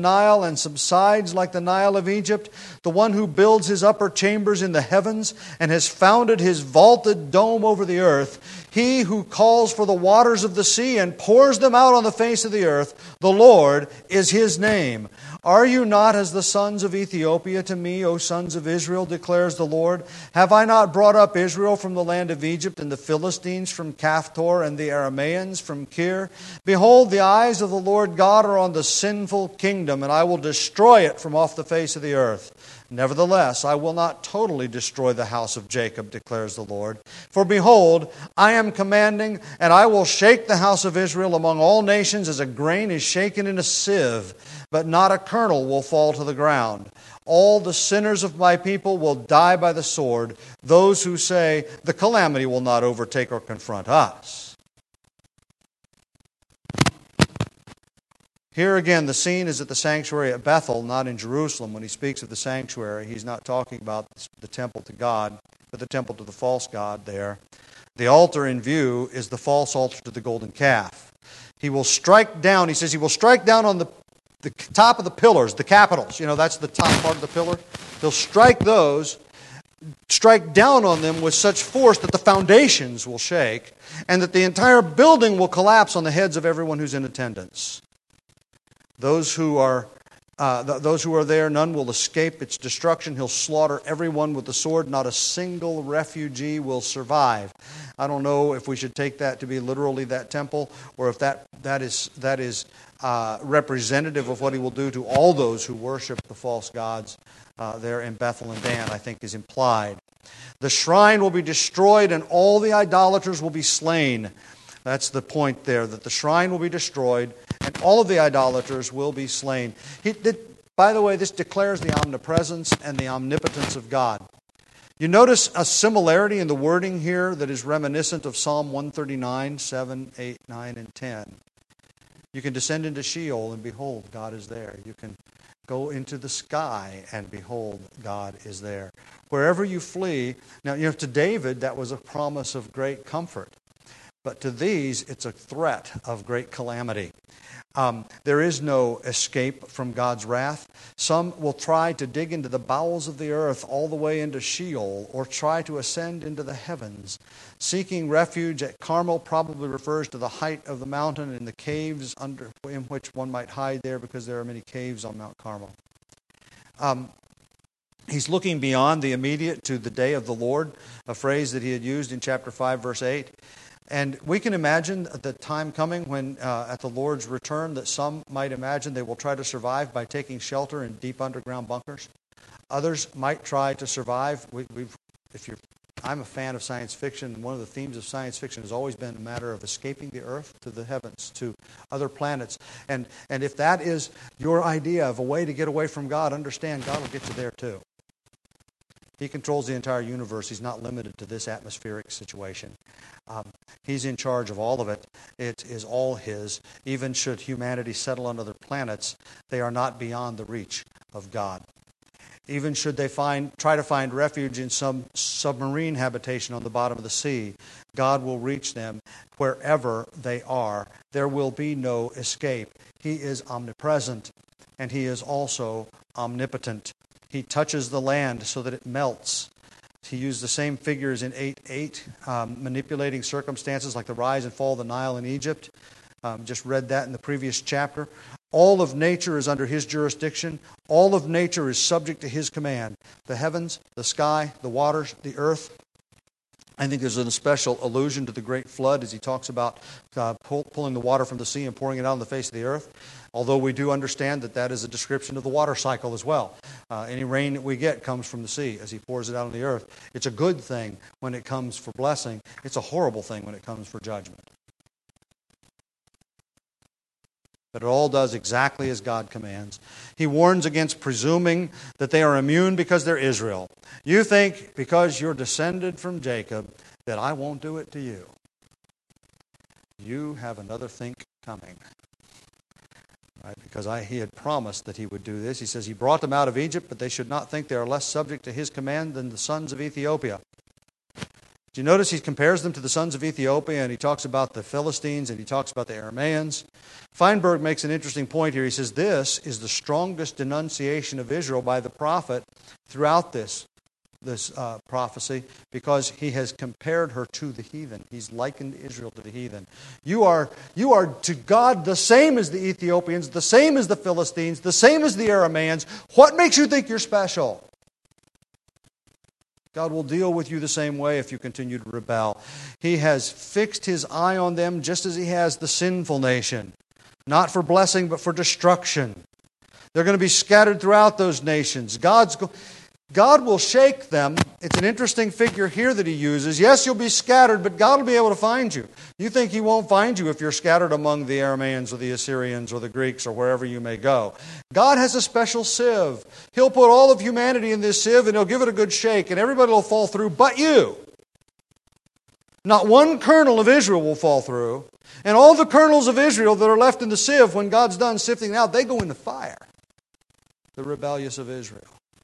Nile and subsides like the Nile of Egypt, the one who builds his upper chambers in the heavens and has founded his vaulted dome over the earth, he who calls for the waters of the sea and pours them out on the face of the earth, the Lord is his name. Are you not as the sons of Ethiopia to me, O sons of Israel, declares the Lord? Have I not brought up Israel from the land of Egypt, and the Philistines from Caphtor, and the Arameans from Kir? Behold, the eyes of the Lord God are on the sinful kingdom, and I will destroy it from off the face of the earth. Nevertheless, I will not totally destroy the house of Jacob, declares the Lord. For behold, I am commanding, and I will shake the house of Israel among all nations as a grain is shaken in a sieve, but not a kernel will fall to the ground. All the sinners of my people will die by the sword, those who say, the calamity will not overtake or confront us. Here again, the scene is at the sanctuary at Bethel, not in Jerusalem. When he speaks of the sanctuary, he's not talking about the temple to God, but the temple to the false god there. The altar in view is the false altar to the golden calf. He will strike down, he says, he will strike down on the top of the pillars, the capitals. That's the top part of the pillar. He'll strike those, strike down on them with such force that the foundations will shake, and that the entire building will collapse on the heads of everyone who's in attendance. Those who are there, none will escape its destruction. He'll slaughter everyone with the sword. Not a single refugee will survive. I don't know if we should take that to be literally that temple, or if that is representative of what he will do to all those who worship the false gods there in Bethel and Dan, I think is implied. The shrine will be destroyed and all the idolaters will be slain. That's the point there, that the shrine will be destroyed and all of the idolaters will be slain. By the way, this declares the omnipresence and the omnipotence of God. You notice a similarity in the wording here that is reminiscent of Psalm 139, 7, 8, 9, and 10. You can descend into Sheol and behold, God is there. You can go into the sky and behold, God is there. Wherever you flee, now to David that was a promise of great comfort. But to these, it's a threat of great calamity. There is no escape from God's wrath. Some will try to dig into the bowels of the earth all the way into Sheol, or try to ascend into the heavens. Seeking refuge at Carmel probably refers to the height of the mountain and the caves in which one might hide there, because there are many caves on Mount Carmel. He's looking beyond the immediate to the day of the Lord, a phrase that he had used in chapter 5, verse 8. And we can imagine the time coming when, at the Lord's return, that some might imagine they will try to survive by taking shelter in deep underground bunkers. Others might try to survive. I'm a fan of science fiction, and one of the themes of science fiction has always been a matter of escaping the earth to the heavens, to other planets. And if that is your idea of a way to get away from God, understand God will get you there too. He controls the entire universe. He's not limited to this atmospheric situation. He's in charge of all of it. It is all His. Even should humanity settle on other planets, they are not beyond the reach of God. Even should they try to find refuge in some submarine habitation on the bottom of the sea, God will reach them wherever they are. There will be no escape. He is omnipresent, and He is also omnipotent. He touches the land so that it melts. He used the same figures in 8:8, manipulating circumstances like the rise and fall of the Nile in Egypt. Just read that in the previous chapter. All of nature is under His jurisdiction. All of nature is subject to His command. The heavens, the sky, the waters, the earth. I think there's a special allusion to the great flood as he talks about pulling the water from the sea and pouring it out on the face of the earth. Although we do understand that that is a description of the water cycle as well. Any rain that we get comes from the sea as He pours it out on the earth. It's a good thing when it comes for blessing. It's a horrible thing when it comes for judgment. But it all does exactly as God commands. He warns against presuming that they are immune because they're Israel. You think because you're descended from Jacob that I won't do it to you. You have another think coming. Right? Because He had promised that He would do this. He says He brought them out of Egypt, but they should not think they are less subject to His command than the sons of Ethiopia. Do you notice he compares them to the sons of Ethiopia, and he talks about the Philistines, and he talks about the Arameans? Feinberg makes an interesting point here. He says this is the strongest denunciation of Israel by the prophet throughout this prophecy, because he has compared her to the heathen. He's likened Israel to the heathen. You are to God the same as the Ethiopians, the same as the Philistines, the same as the Arameans. What makes you think you're special? God will deal with you the same way if you continue to rebel. He has fixed His eye on them just as He has the sinful nation. Not for blessing, but for destruction. They're going to be scattered throughout those nations. God will shake them. It's an interesting figure here that He uses. Yes, you'll be scattered, but God will be able to find you. You think He won't find you if you're scattered among the Arameans or the Assyrians or the Greeks or wherever you may go. God has a special sieve. He'll put all of humanity in this sieve and He'll give it a good shake, and everybody will fall through but you. Not one kernel of Israel will fall through. And all the kernels of Israel that are left in the sieve, when God's done sifting out, they go in the fire. The rebellious of Israel.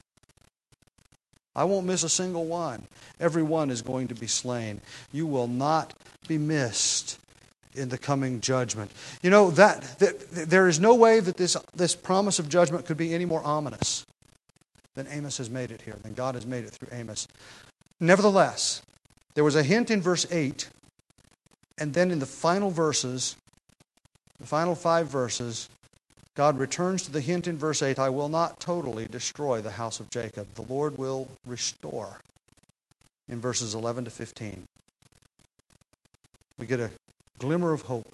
I won't miss a single one. Every one is going to be slain. You will not be missed in the coming judgment. You know, that there is no way that this promise of judgment could be any more ominous than Amos has made it here, than God has made it through Amos. Nevertheless, there was a hint in verse 8, and then in the final verses, the final 5 verses, God returns to the hint in verse 8, I will not totally destroy the house of Jacob. The Lord will restore. In verses 11 to 15. We get a glimmer of hope.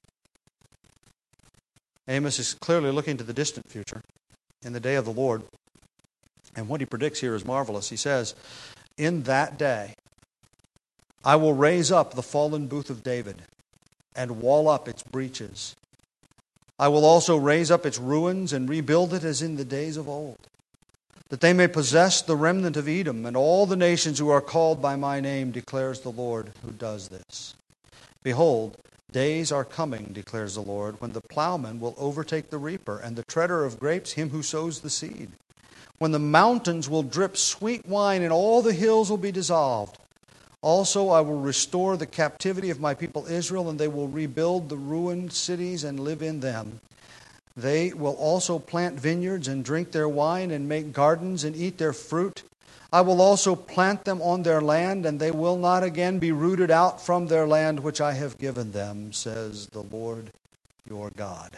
Amos is clearly looking to the distant future, in the day of the Lord. And what he predicts here is marvelous. He says, in that day, I will raise up the fallen booth of David and wall up its breaches. I will also raise up its ruins and rebuild it as in the days of old, that they may possess the remnant of Edom and all the nations who are called by my name, declares the Lord who does this. Behold, days are coming, declares the Lord, when the plowman will overtake the reaper and the treader of grapes him who sows the seed. When the mountains will drip sweet wine and all the hills will be dissolved. Also, I will restore the captivity of my people Israel, and they will rebuild the ruined cities and live in them. They will also plant vineyards and drink their wine and make gardens and eat their fruit. I will also plant them on their land, and they will not again be rooted out from their land which I have given them, says the Lord your God.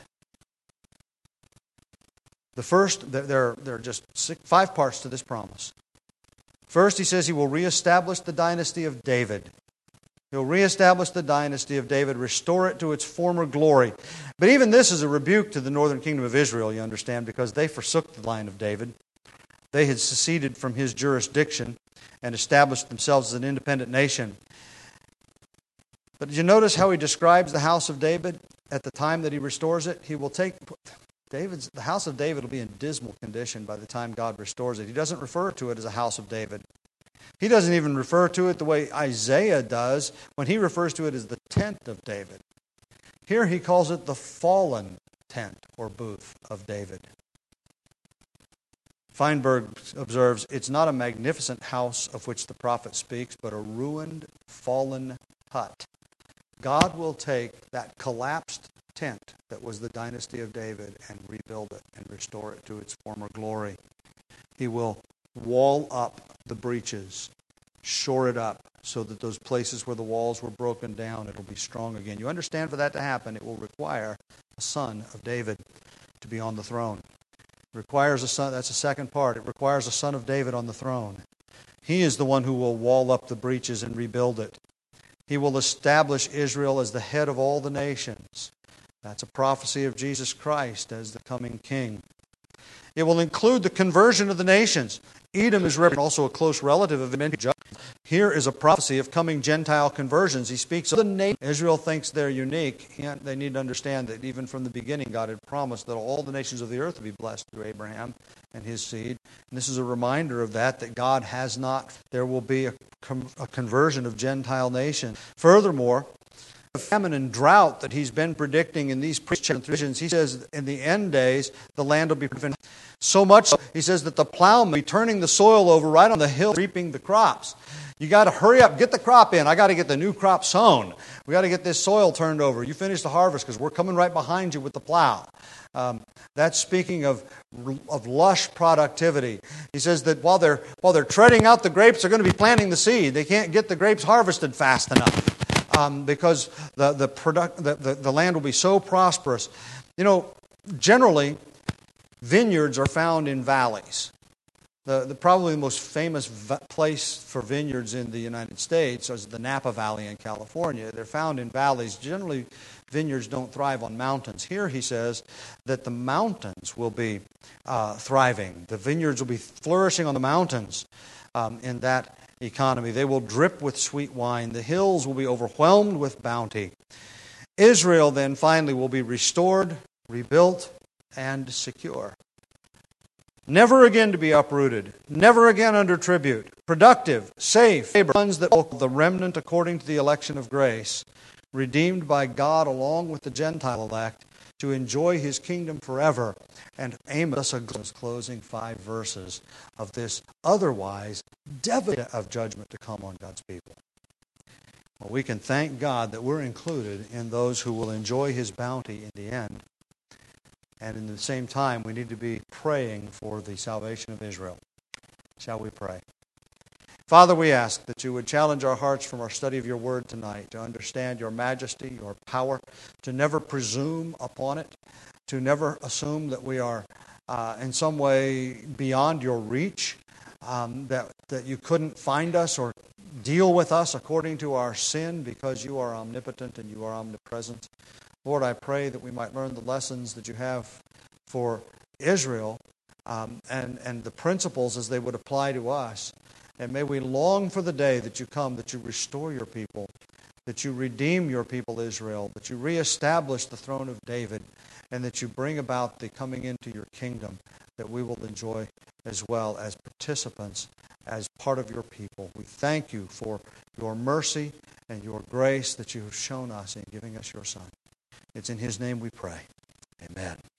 The first, there are just 5 parts to this promise. First, he says he will reestablish the dynasty of David. He'll reestablish the dynasty of David, restore it to its former glory. But even this is a rebuke to the northern kingdom of Israel, you understand, because they forsook the line of David. They had seceded from his jurisdiction and established themselves as an independent nation. But did you notice how he describes the house of David at the time that he restores it? He will take the house of David will be in dismal condition by the time God restores it. He doesn't refer to it as a house of David. He doesn't even refer to it the way Isaiah does when he refers to it as the tent of David. Here he calls it the fallen tent or booth of David. Feinberg observes, it's not a magnificent house of which the prophet speaks, but a ruined, fallen hut. God will take that collapsed tent that was the dynasty of David and rebuild it and restore it to its former glory. He will wall up the breaches, shore it up so that those places where the walls were broken down, it'll be strong again. You understand, for that to happen, it will require a son of David to be on the throne. It requires a son, that's the second part. It requires a son of David on the throne. He is the one who will wall up the breaches and rebuild it. He will establish Israel as the head of all the nations. That's a prophecy of Jesus Christ as the coming king. It will include the conversion of the nations. Edom is also a close relative of Israel. Here is a prophecy of coming Gentile conversions. He speaks of the nation. Israel thinks they're unique. They need to understand that even from the beginning, God had promised that all the nations of the earth would be blessed through Abraham and his seed. And this is a reminder of that God has not. There will be a conversion of Gentile nations. Furthermore, famine and drought that he's been predicting in these visions, he says in the end days the land will be driven. So much so, he says that the plowman will be turning the soil over right on the hill, reaping the crops. You got to hurry up, get the crop in. I got to get the new crop sown. We got to get this soil turned over. You finish the harvest because we're coming right behind you with the plow. That's speaking of lush productivity. He says that while they're treading out the grapes, they're going to be planting the seed. They can't get the grapes harvested fast enough because the land will be so prosperous. You know, generally, vineyards are found in valleys. Probably the most famous place for vineyards in the United States is the Napa Valley in California. They're found in valleys. Generally, vineyards don't thrive on mountains. Here he says that the mountains will be thriving. The vineyards will be flourishing on the mountains in that economy. They will drip with sweet wine. The hills will be overwhelmed with bounty. Israel then finally will be restored, rebuilt, and secure. Never again to be uprooted, never again under tribute, productive, safe, ones that will the remnant according to the election of grace, redeemed by God along with the Gentile elect to enjoy His kingdom forever. And Amos, closing 5 verses of this otherwise devastating of judgment to come on God's people. Well, we can thank God that we're included in those who will enjoy His bounty in the end. And in the same time, we need to be praying for the salvation of Israel. Shall we pray? Father, we ask that you would challenge our hearts from our study of your word tonight to understand your majesty, your power, to never presume upon it, to never assume that we are in some way beyond your reach, that you couldn't find us or deal with us according to our sin because you are omnipotent and you are omnipresent. Lord, I pray that we might learn the lessons that you have for Israel and the principles as they would apply to us. And may we long for the day that you come, that you restore your people, that you redeem your people Israel, that you reestablish the throne of David, and that you bring about the coming into your kingdom that we will enjoy as well as participants, as part of your people. We thank you for your mercy and your grace that you have shown us in giving us your Son. It's in His name we pray. Amen.